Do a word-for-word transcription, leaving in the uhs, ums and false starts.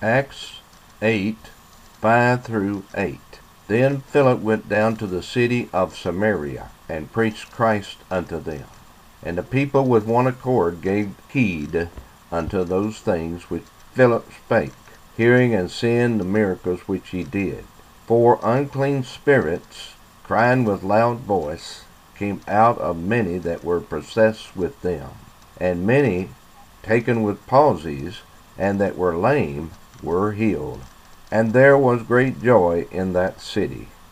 Acts eight, five through eight. Then Philip went down to the city of Samaria, and preached Christ unto them. And the people with one accord gave heed unto those things which Philip spake, hearing and seeing the miracles which he did. For unclean spirits, crying with loud voice, came out of many that were possessed with them. And many taken with palsies, and that were lame, were healed. And there was great joy in that city.